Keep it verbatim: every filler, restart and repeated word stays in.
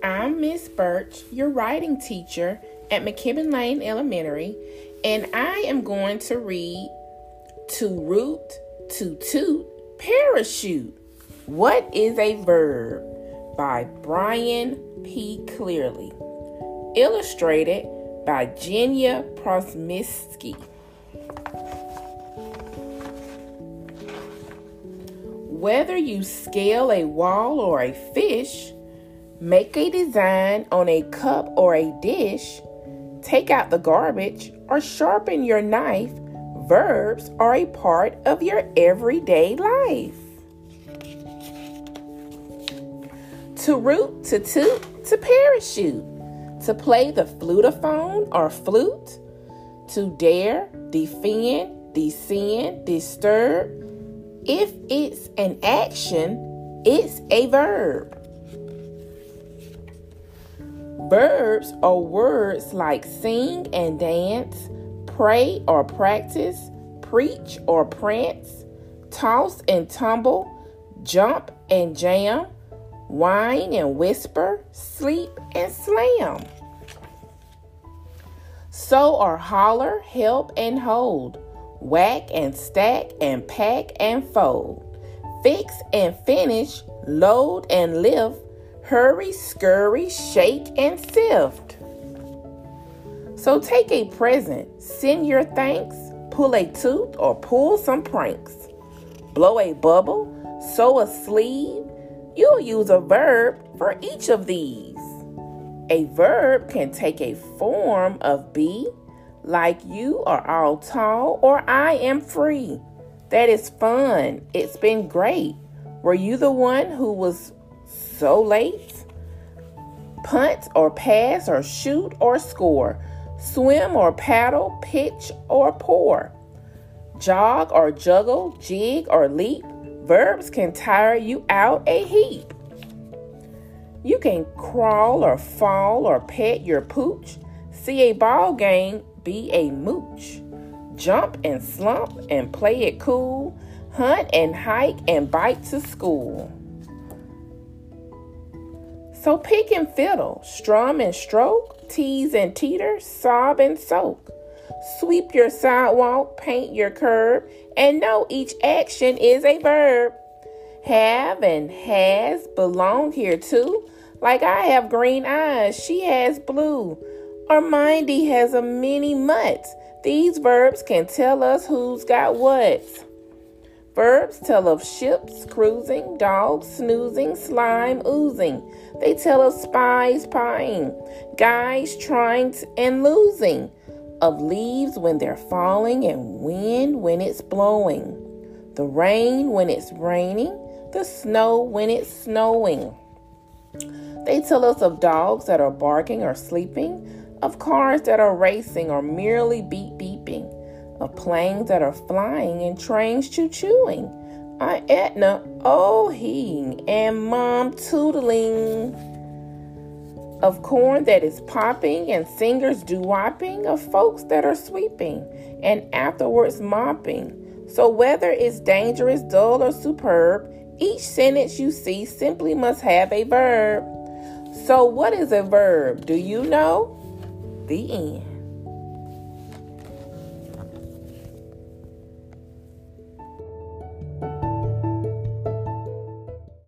I'm Miss Birch, your writing teacher at McKibben Lane Elementary, and I am going to read To Root, To Toot, Parachute. What is a Verb? By Brian P. Clearly. Illustrated by Jenya Prosmisky. Whether you scale a wall or a fish, make a design on a cup or a dish, take out the garbage or sharpen your knife, verbs are a part of your everyday life. To root, to toot, to parachute. To play the flutophone or flute. To dare, defend, descend, disturb. If it's an action, it's a verb. Verbs are words like sing and dance, pray or practice, preach or prance, toss and tumble, jump and jam, whine and whisper, sleep and slam. So are holler, help and hold, whack and stack and pack and fold, fix and finish, load and lift, hurry, scurry, shake and sift. So take a present, send your thanks, pull a tooth or pull some pranks, blow a bubble, sew a sleeve. You'll use a verb for each of these. A verb can take a form of be, like you are all tall or I am free. That is fun. It's been great. Were you the one who was so late? Punt or pass or shoot or score. Swim or paddle, pitch or pour. Jog or juggle, jig or leap. Verbs can tire you out a heap. You can crawl or fall or pet your pooch. See a ball game, be a mooch. Jump and slump and play it cool. Hunt and hike and bike to school. So pick and fiddle, strum and stroke, tease and teeter, sob and soak. Sweep your sidewalk, paint your curb, and know each action is a verb. Have and has belong here too. Like I have green eyes, she has blue. Or Mindy has a mini mutt. These verbs can tell us who's got what. Verbs tell of ships cruising, dogs snoozing, slime oozing. They tell of spies pieing, guys trying to, and losing. Of leaves when they're falling and wind when it's blowing. The rain when it's raining, the snow when it's snowing. They tell us of dogs that are barking or sleeping, of cars that are racing or merely beep beeping, of planes that are flying and trains choo-chooing, Aunt Etna oh-heeing and Mom tootling, of corn that is popping and singers doo-wopping, of folks that are sweeping and afterwards mopping. So whether it's dangerous, dull, or superb, each sentence you see simply must have a verb. So what is a verb? Do you know? The end.